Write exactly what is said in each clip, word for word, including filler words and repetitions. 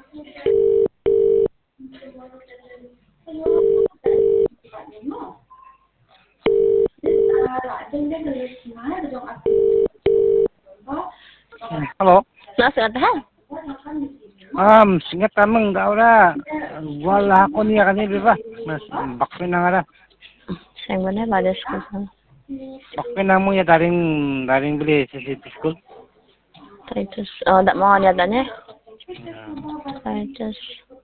Halo. Nasa tahan. Um, singat tamang daw na. Wala ako niya kanina, di ba? Mas bakpin na nga na. Sayang ba na, badas ko sa. Bakpin na mo ya daring daring beli sa city school. Titus. Oh, tak mau niya dan eh. Titus.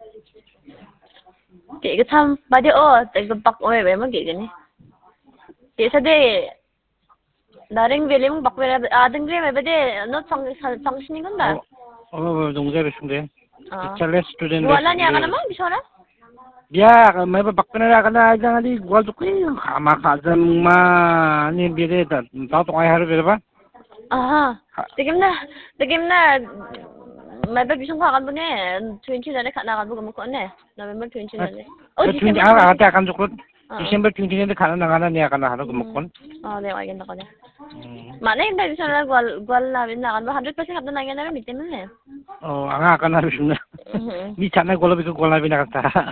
Kaya ka tam, badi oh, tagapak oy, ba mo gigi ni. Kaya sa de, daring bili mong bakpin na, adang gri, ba de, ano, sang, sang sini kan da? Oh, dungsa resunde. Teacher student. Wala niya ka naman, bisa na? Ya, may bakpin na ka na aja nga di, gwal to kayo. Kamakazan ma, ni bili, tao to kaya haro, ba? Aha. Tigim na, tigim na, may ba bisong kakan mo ni, twenty na rin, kanakan mo ko ne, November twenty na rin. Oh, December twenty, ah, ate akan sukrut. December twenty na kana na kana niya kana haro kumukon. Oh, di ay ganda ko na. Mana yung dahil sa gwal gwal na bin na kan one hundred percent kapag nangyay na rin mitin mo eh. Oh, ang akan na rin na. Di sana gwal bigo gwal na binakata.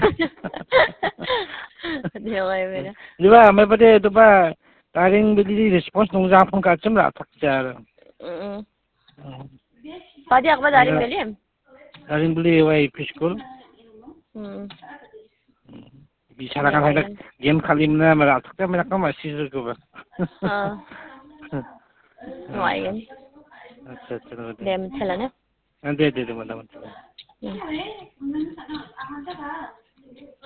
Di ay bin. Di ba, may pati ito ba taring bili response nung Japon ka tsum ra takjar. Mm. Padi ako ba daring bili? Daring beli way preschool. Hmm. Bisa na kan hada game kalim na mara takta mera ka masih ko ba. Ah. Why yan? Acha acha. Dem chala na. Ande de de madam.